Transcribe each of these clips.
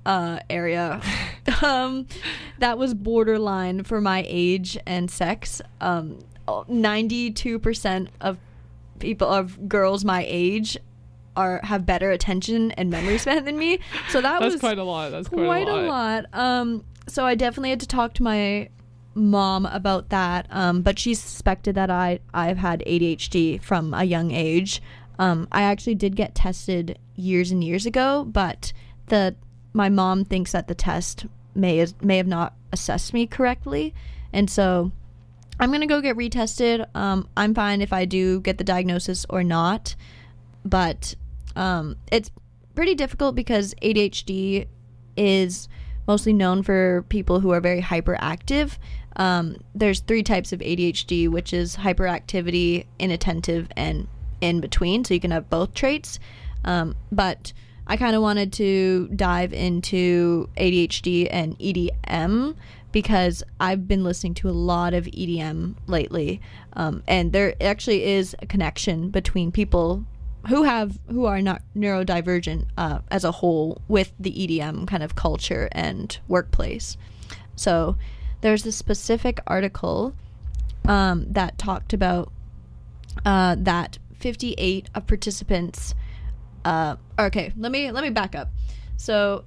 area that was borderline for my age and sex. 92% of girls my age have better attention and memory span than me. So that's was quite a lot. That's quite a lot. So I definitely had to talk to my mom about that. But she suspected that I've had ADHD from a young age. I actually did get tested years and years ago, but my mom thinks that the test may have not assessed me correctly, and so I'm gonna go get retested. I'm fine if I do get the diagnosis or not, but it's pretty difficult because ADHD is mostly known for people who are very hyperactive. There's 3 types of ADHD, which is hyperactivity, inattentive, and in between, so you can have both traits. But I kind of wanted to dive into ADHD and EDM because I've been listening to a lot of EDM lately, and there actually is a connection between people who are not neurodivergent as a whole with the EDM kind of culture and workplace. So there's this specific article that talked about that 58 of participants. Okay, let me back up. So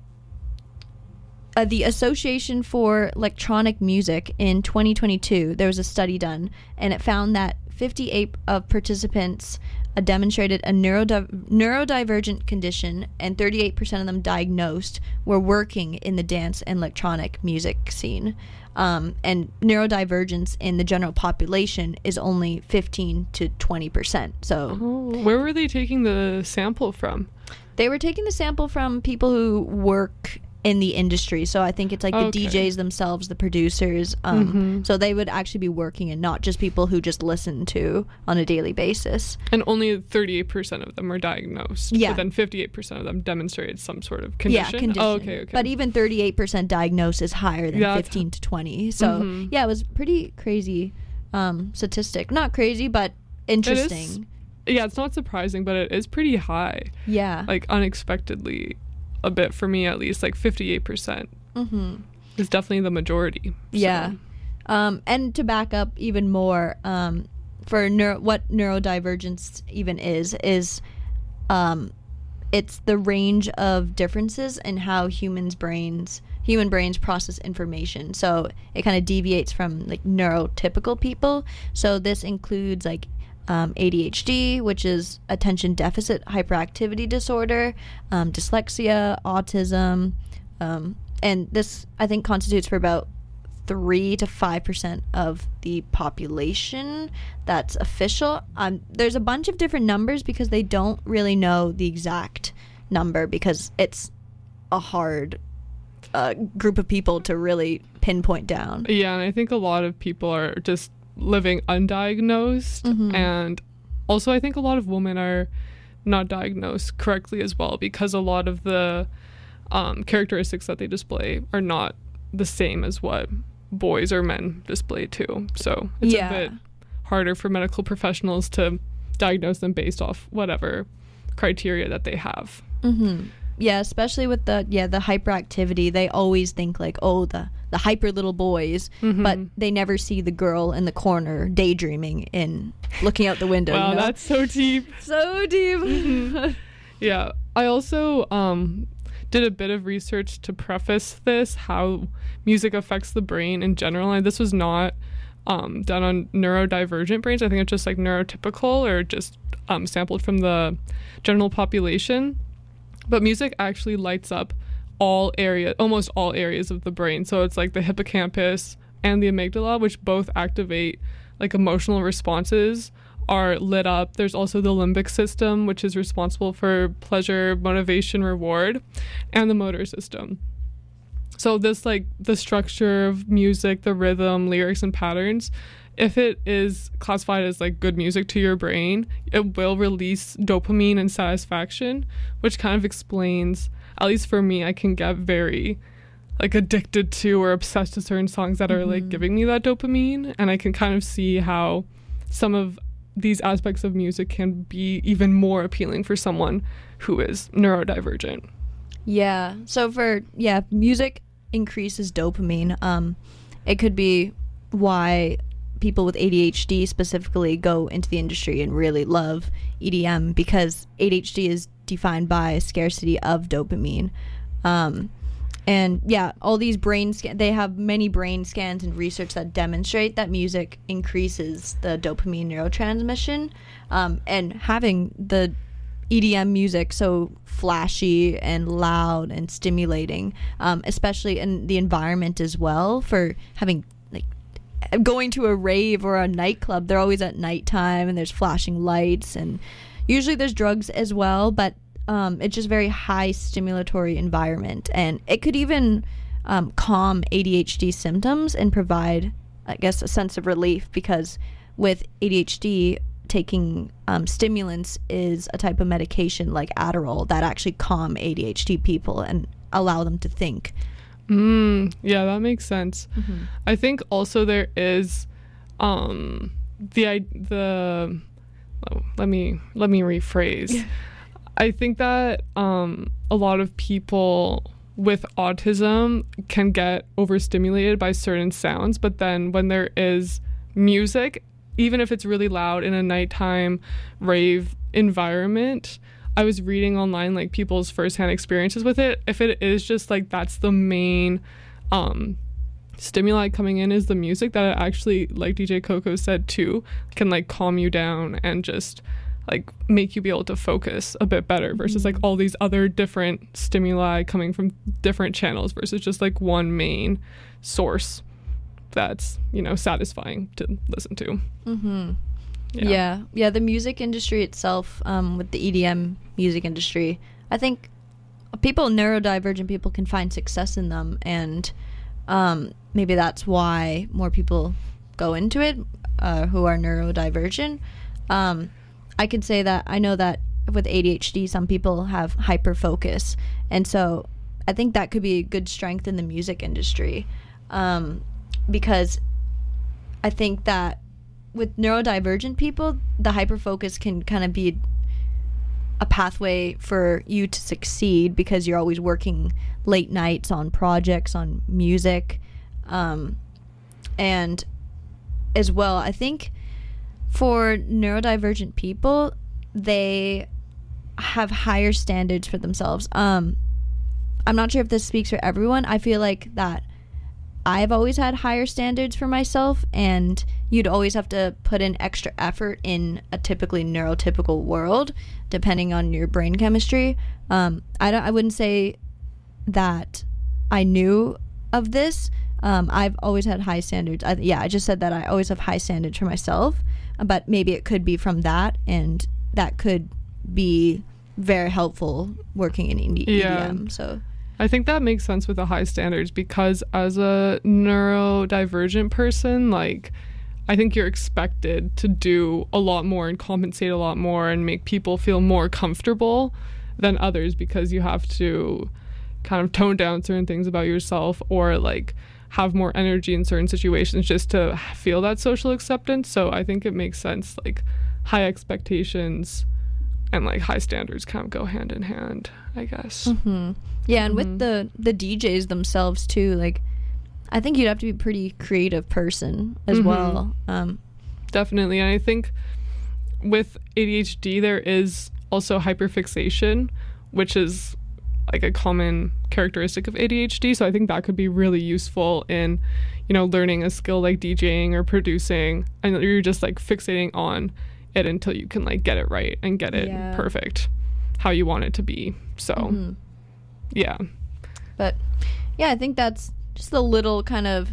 the Association for Electronic Music in 2022, there was a study done, and it found that 58 of participants demonstrated a neurodivergent condition, and 38% of them diagnosed were working in the dance and electronic music scene. And neurodivergence in the general population is only 15 to 20%. So, where were they taking the sample from? They were taking the sample from people who work in the industry. So I think it's like the DJs themselves, the producers. So they would actually be working, and not just people who just listen to on a daily basis. And only 38% of them were diagnosed. Yeah. But then 58% of them demonstrated some sort of condition. Yeah, condition. Oh, okay. But even 38% diagnosed is higher than 15 to 20. So yeah, it was pretty crazy statistic. Not crazy, but interesting. Yeah, it's not surprising, but it is pretty high. Yeah. Like unexpectedly a bit for me, at least. Like 58% is definitely the majority. Yeah. And to back up even more, for what neurodivergence even is it's the range of differences in how human brains process information. So it kind of deviates from like neurotypical people. So this includes like ADHD, which is attention deficit hyperactivity disorder, dyslexia, autism, and this I think constitutes for about 3 to 5% of the population that's official. There's a bunch of different numbers because they don't really know the exact number because it's a hard group of people to really pinpoint down. Yeah, and I think a lot of people are just living undiagnosed, and also I think a lot of women are not diagnosed correctly as well because a lot of the characteristics that they display are not the same as what boys or men display too. So it's a bit harder for medical professionals to diagnose them based off whatever criteria that they have. Yeah, especially with the hyperactivity. They always think like, oh, the hyper little boys, but they never see the girl in the corner daydreaming and looking out the window. Wow, you know? That's so deep. So deep. Yeah, I also did a bit of research to preface this, how music affects the brain in general. And this was not done on neurodivergent brains. I think it's just like neurotypical or just sampled from the general population. But music actually lights up almost all areas of the brain. So it's like the hippocampus and the amygdala, which both activate like emotional responses, are lit up. There's also the limbic system, which is responsible for pleasure, motivation, reward, and the motor system. So this, like the structure of music, the rhythm, lyrics, and patterns, if it is classified as like good music to your brain, it will release dopamine and satisfaction, which kind of explains, at least for me, I can get very like addicted to or obsessed to certain songs that are like giving me that dopamine. And I can kind of see how some of these aspects of music can be even more appealing for someone who is neurodivergent. Yeah. So music increases dopamine. It could be why people with ADHD specifically go into the industry and really love EDM, because ADHD is defined by scarcity of dopamine. And yeah, all these they have many brain scans and research that demonstrate that music increases the dopamine neurotransmission. And having the EDM music so flashy and loud and stimulating, especially in the environment as well, for having going to a rave or a nightclub, they're always at nighttime and there's flashing lights, and usually there's drugs as well, but it's just very high stimulatory environment, and it could even calm ADHD symptoms and provide, I guess, a sense of relief, because with ADHD, taking stimulants is a type of medication like Adderall that actually calm ADHD people and allow them to think. Yeah, that makes sense. Mm-hmm. I think also there is let me rephrase. I think that a lot of people with autism can get overstimulated by certain sounds, but then when there is music, even if it's really loud in a nighttime rave environment, I was reading online like people's firsthand experiences with it. If it is just like that's the main stimuli coming in is the music, that it actually, like DJ Coco said too, can like calm you down and just like make you be able to focus a bit better versus like all these other different stimuli coming from different channels versus just like one main source that's, you know, satisfying to listen to. Yeah, the music industry itself, with the EDM music industry, I think neurodivergent people can find success in them, and maybe that's why more people go into it who are neurodivergent. I could say that I know that with ADHD, some people have hyperfocus, and so I think that could be a good strength in the music industry, because I think that with neurodivergent people, the hyperfocus can kind of be a pathway for you to succeed, because you're always working late nights on projects, on music, and as well, I think for neurodivergent people, they have higher standards for themselves. I'm not sure if this speaks for everyone. I feel like that I've always had higher standards for myself, and you'd always have to put in extra effort in a typically neurotypical world, depending on your brain chemistry. I wouldn't say that I knew of this. I've always had high standards. I just said that I always have high standards for myself, but maybe it could be from that, and that could be very helpful working in EDM. So I think that makes sense with the high standards, because as a neurodivergent person, like, I think you're expected to do a lot more and compensate a lot more and make people feel more comfortable than others, because you have to kind of tone down certain things about yourself or like have more energy in certain situations just to feel that social acceptance. So I think it makes sense, like high expectations and like high standards kind of go hand in hand, I guess. Yeah, and with the DJs themselves too, like I think you'd have to be a pretty creative person as well. Definitely. And I think with ADHD there is also hyperfixation, which is like a common characteristic of ADHD. So I think that could be really useful in, you know, learning a skill like DJing or producing, and you're just like fixating on it until you can like get it right and get it perfect how you want it to be. So yeah. But yeah, I think that's just a little kind of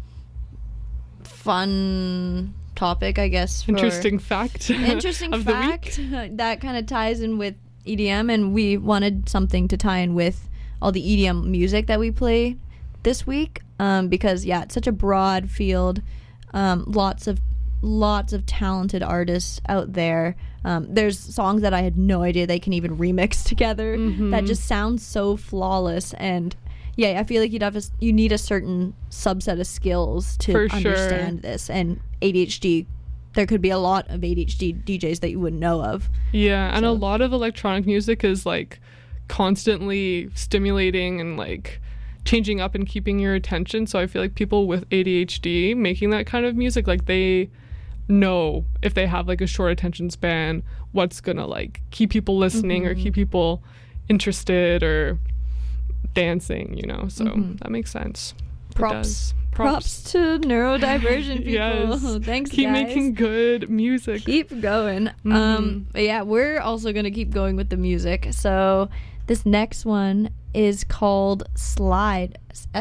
fun topic, I guess. Interesting fact. Interesting of fact the week. That kind of ties in with EDM, and we wanted something to tie in with all the EDM music that we play this week, because it's such a broad field. Lots of talented artists out there. There's songs that I had no idea they can even remix together that just sound so flawless. And I feel like you need a certain subset of skills to understand this. And ADHD, there could be a lot of ADHD DJs that you wouldn't know of. Yeah, and a lot of electronic music is like constantly stimulating and like changing up and keeping your attention. So I feel like people with ADHD making that kind of music, like they know if they have like a short attention span, what's gonna like keep people listening or keep people interested or dancing, you know. So that makes sense. Props to neurodivergent people. Yes. Thanks, keep guys. making good music. Keep going. But yeah, we're also gonna keep going with the music. So this next one is called Slide,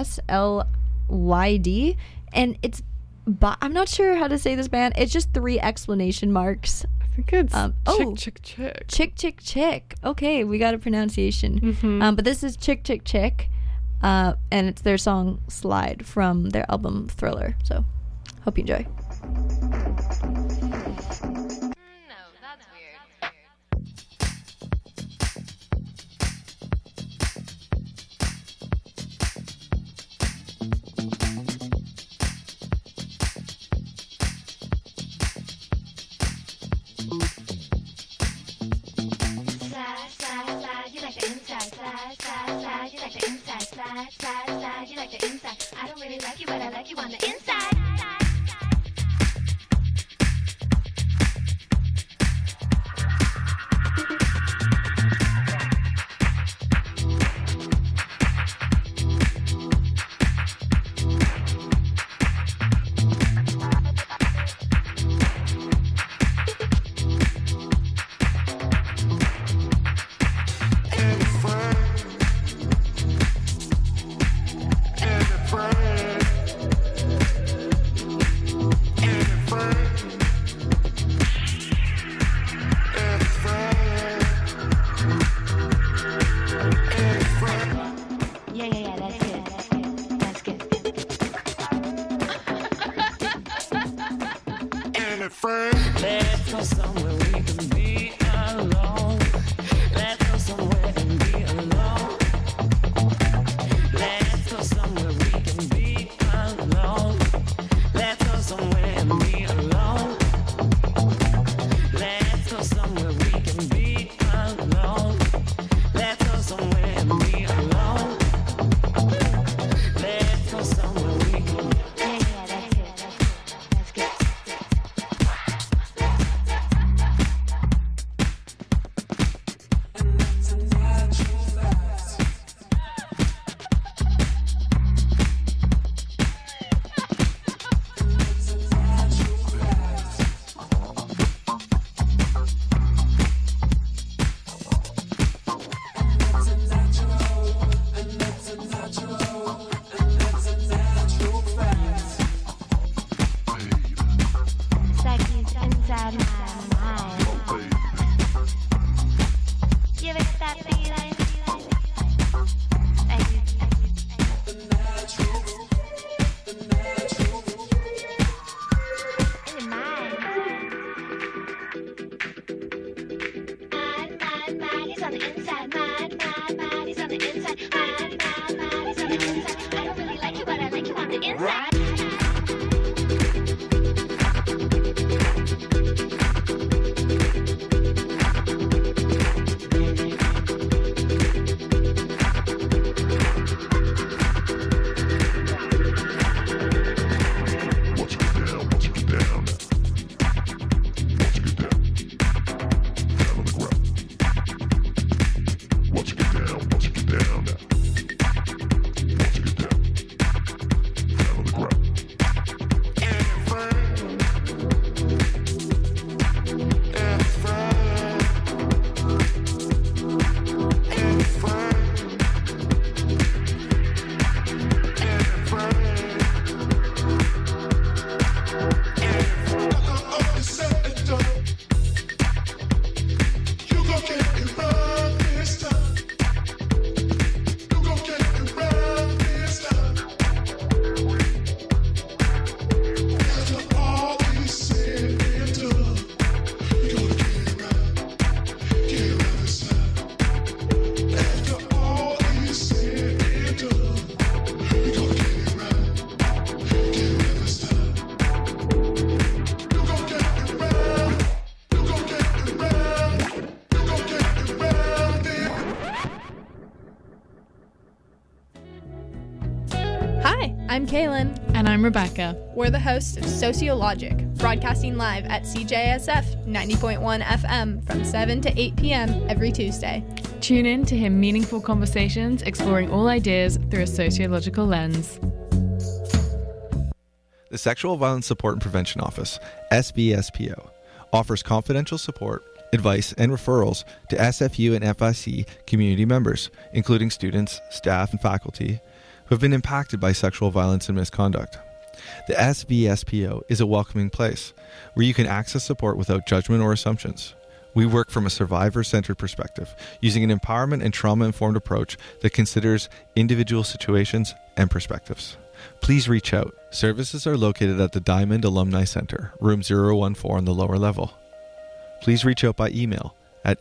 SLYD, and it's I'm not sure how to say this band. It's just 3 exclamation marks. I think it's Chick Chick Chick. Chick Chick Chick. Okay, we got a pronunciation. But this is Chick Chick Chick, and it's their song Slide from their album Thriller. So, hope you enjoy. No, that's weird. Slide, slide, slide, you like the inside. Slide, slide, slide, you like the inside. Slide, slide, slide, you like the inside. I don't really like you, but I like you on the inside. Yeah, that's good. That's good. Let's go somewhere we can be alone. Let's go somewhere and be alone. Let's go somewhere we can be alone. Let's go somewhere and be alone. Let's go somewhere we can be alone. Let's go somewhere and be alone. Let's go somewhere we can. Yeah, that's good. That's good. It's like he's inside my mind. You ever get that feeling? Like he's in your mind. Mine, he's on the inside. Mine, he's on the inside. Mine, he's on the inside. I don't really like you, but I like you on the inside. Down on the ground. Hi, I'm Kaylin. And I'm Rebecca. We're the hosts of Sociologic, broadcasting live at CJSF 90.1 FM from 7 to 8 p.m. every Tuesday. Tune in to hear meaningful conversations exploring all ideas through a sociological lens. The Sexual Violence Support and Prevention Office, SVSPO, offers confidential support, advice, and referrals to SFU and FIC community members, including students, staff, and faculty who have been impacted by sexual violence and misconduct. The SVSPO is a welcoming place where you can access support without judgment or assumptions. We work from a survivor-centered perspective, using an empowerment and trauma-informed approach that considers individual situations and perspectives. Please reach out. Services are located at the Diamond Alumni Center, room 014 on the lower level. Please reach out by email at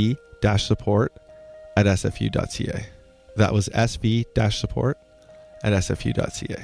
sv-support@sfu.ca. That was sv-support@sfu.ca.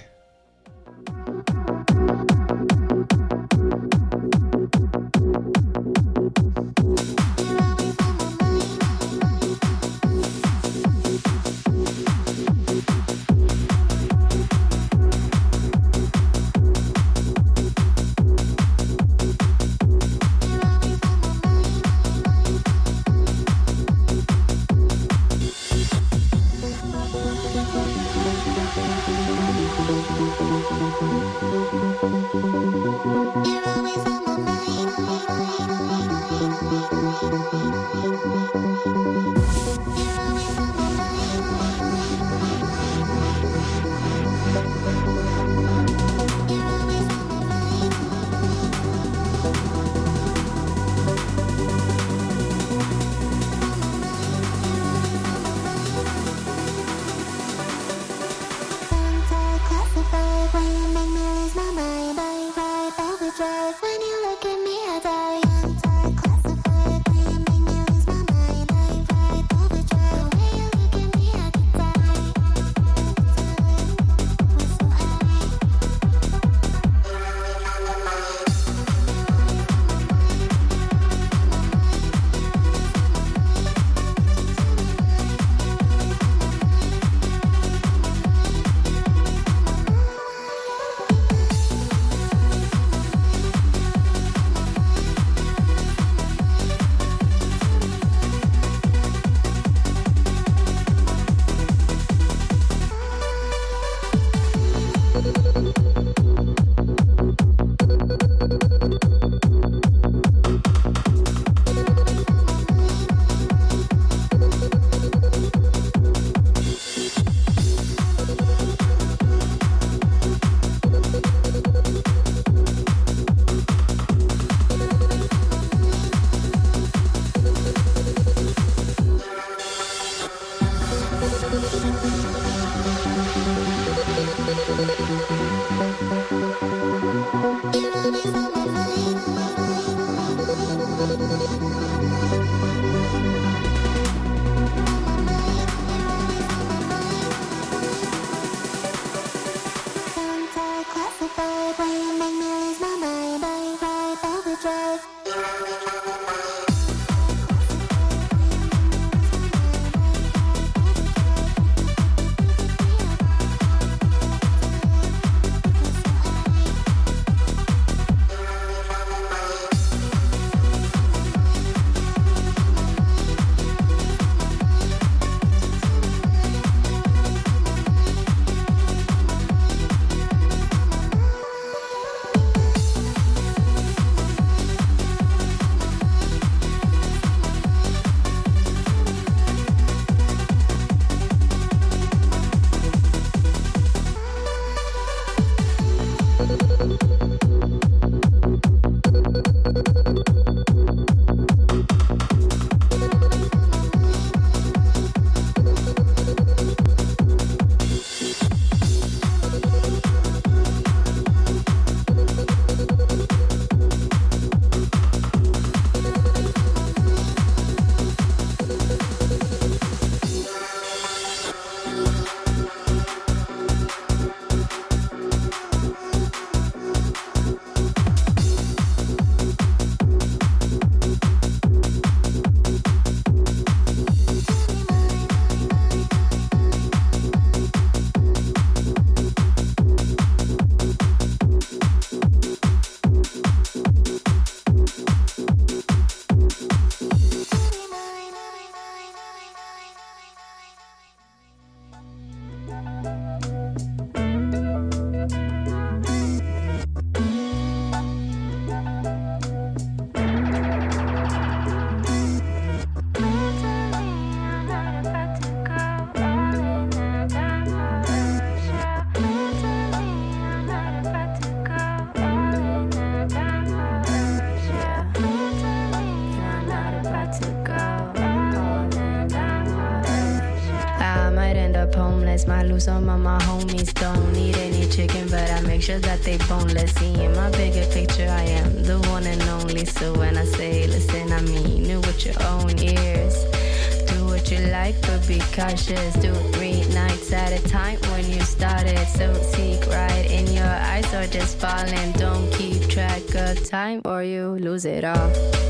include some of my homies. Don't need any chicken, but I make sure that they boneless. See, in my bigger picture, I am the one and only. So when I say listen, I mean it with your own ears. Do what you like, but be cautious. Do 3 nights at a time when you started. So seek right in your eyes or just falling. Don't keep track of time or you lose it all.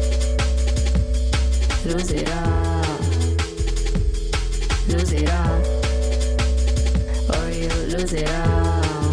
Lose it all. Lose it all. Or you lose it all.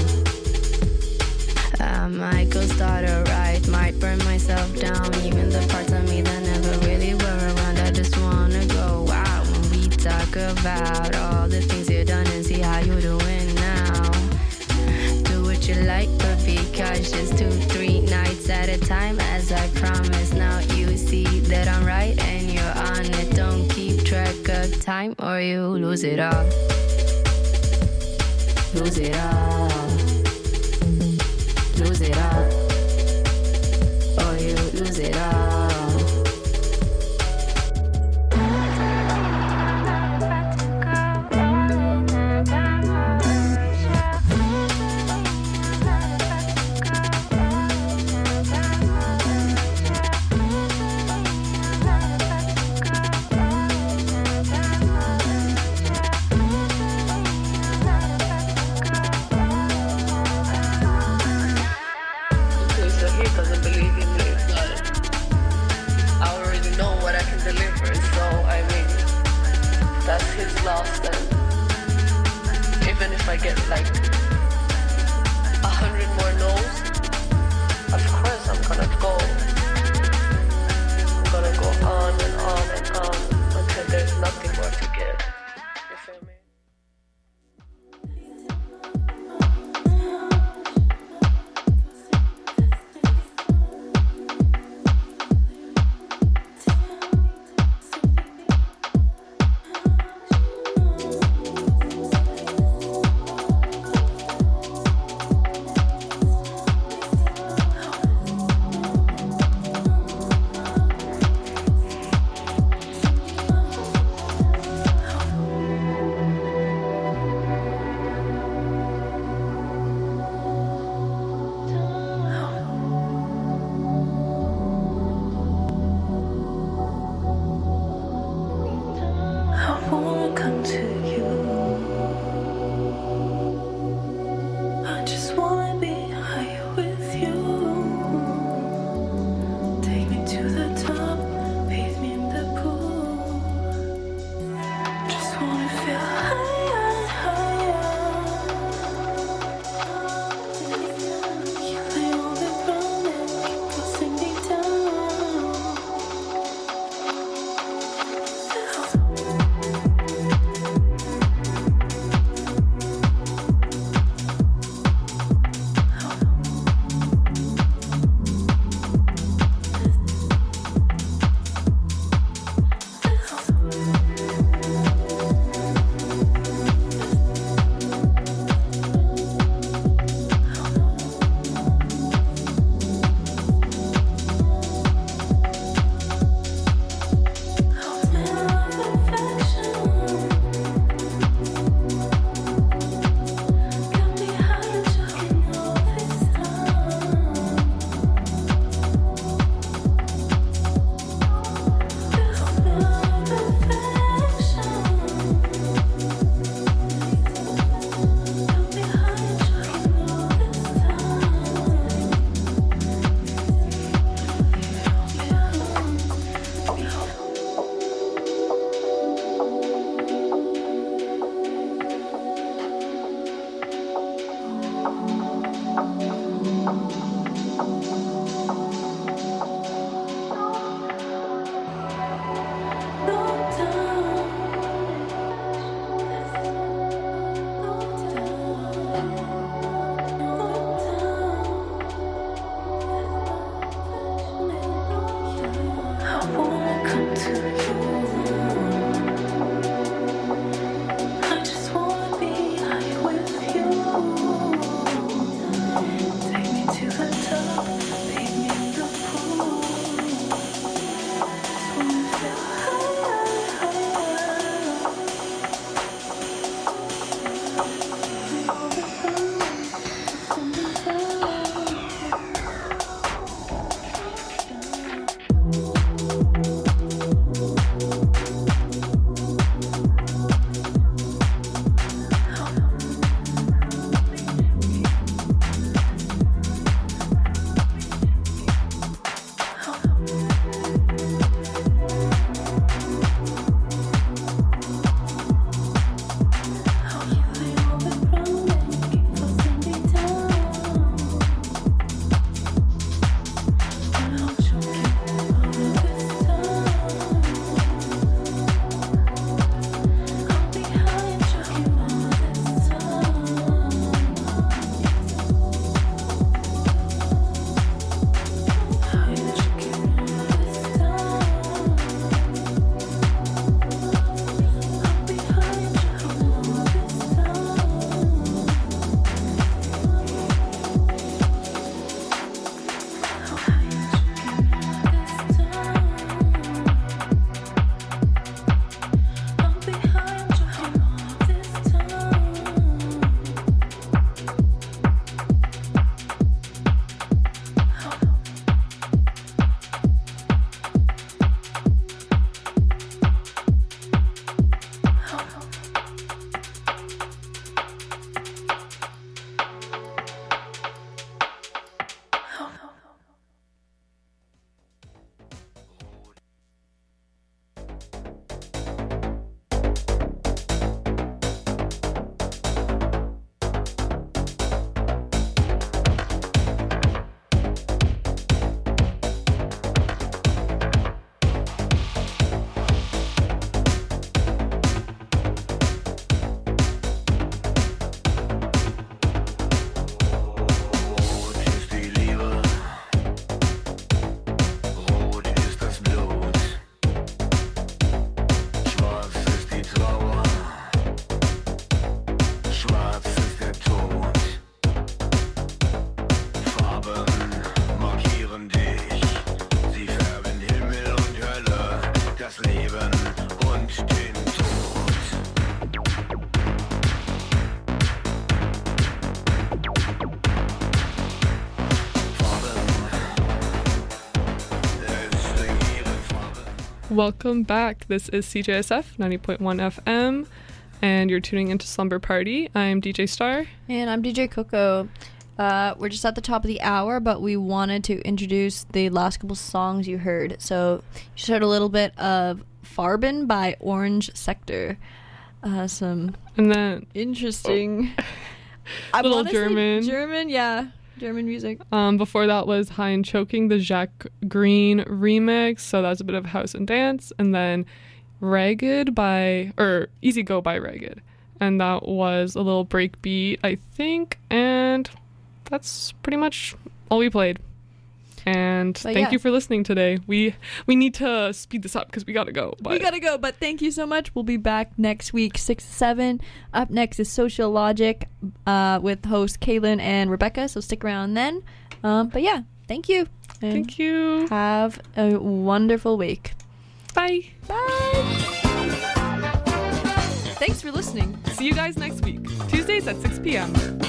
I might go start a riot, might burn myself down. Even the parts of me that never really were around, I just wanna go out when we talk about all the things you've done and see how you're doing now. Do what you like, but be cautious. 2, 3 nights at a time, as I promised. Now you see that I'm right and you're on it. Don't keep track of time or you lose it all. Lose it all. Lose it all. Or you lose it all. Lost, and even if I get like 100 more no's, of course I'm gonna go. I'm gonna go on and on and on until there's nothing more to give. You feel me? Welcome back. This is CJSF 90.1 FM, and you're tuning into Slumber Party. I'm DJ Star. And I'm DJ Coco. We're just at the top of the hour, but we wanted to introduce the last couple songs you heard. So you just heard a little bit of Farben by Orange Sector. Some And then interesting... little honestly, German. German music. Before that was High and Choking, the Jacques Green remix. So that's a bit of house and dance. And then Easy Go by Ragged. And that was a little breakbeat, I think. And that's pretty much all we played. And thank you for listening today. We need to speed this up because we gotta go. We gotta go, but thank you so much. We'll be back next week, 6 to 7. Up next is Social Logic with hosts Kaylin and Rebecca, so stick around then. But yeah, thank you. And thank you. Have a wonderful week. Bye. Bye. Thanks for listening. See you guys next week, Tuesdays at 6 p.m.